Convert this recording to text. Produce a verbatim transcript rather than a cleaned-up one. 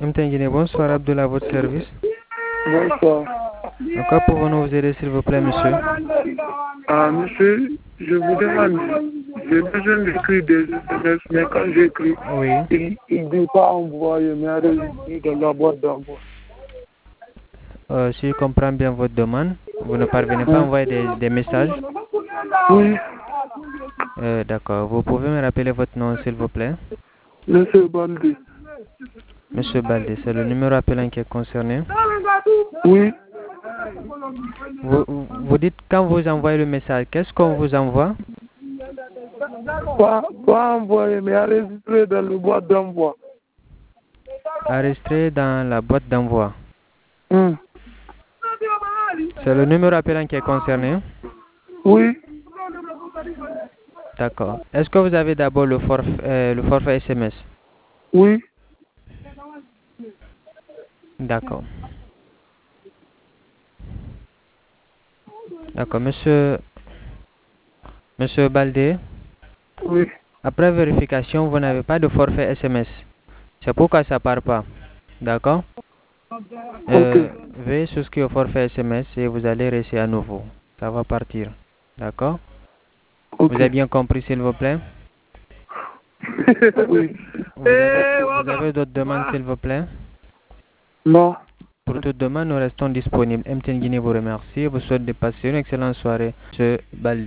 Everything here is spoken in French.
Mtengine, bonsoir, Abdullah, à votre service. Bonsoir. En quoi pouvons-nous vous aider, s'il vous plaît, monsieur? Ah, monsieur, je vous demande, j'ai besoin d'écrire des S M S, mais quand j'écris, Oui. il ne dit pas envoyer mes résultats de la boîte d'envoi. Euh, si je comprends bien votre demande, vous ne parvenez pas à envoyer des, des messages? Oui, Euh, D'accord. Vous pouvez me rappeler votre nom, s'il vous plaît? monsieur Baldé. Monsieur Baldé, c'est le numéro appelant qui est concerné. Oui, Vous, vous dites quand vous envoyez le message, qu'est-ce qu'on vous envoie? pas, pas envoyer, mais enregistrer dans la boîte d'envoi. Enregistré dans la boîte d'envoi. Hum. C'est le numéro appelant qui est concerné? Oui, D'accord. Est-ce que vous avez d'abord le forfait, euh, le forfait S M S? oui, D'accord. D'accord, monsieur, monsieur Baldé, oui. après vérification, vous n'avez pas de forfait S M S. C'est pourquoi ça ne part pas. D'accord? Euh, Ok, Veuillez souscrire au forfait S M S et vous allez réussir à nouveau. Ça va partir. D'accord? Vous ok. avez bien compris, s'il vous plaît? Oui. Vous avez, vous avez d'autres demandes, s'il vous plaît? Non. Pour toute demande, nous restons disponibles. M T N Guinée vous remercie et vous souhaite de passer une excellente soirée. Monsieur Baldé.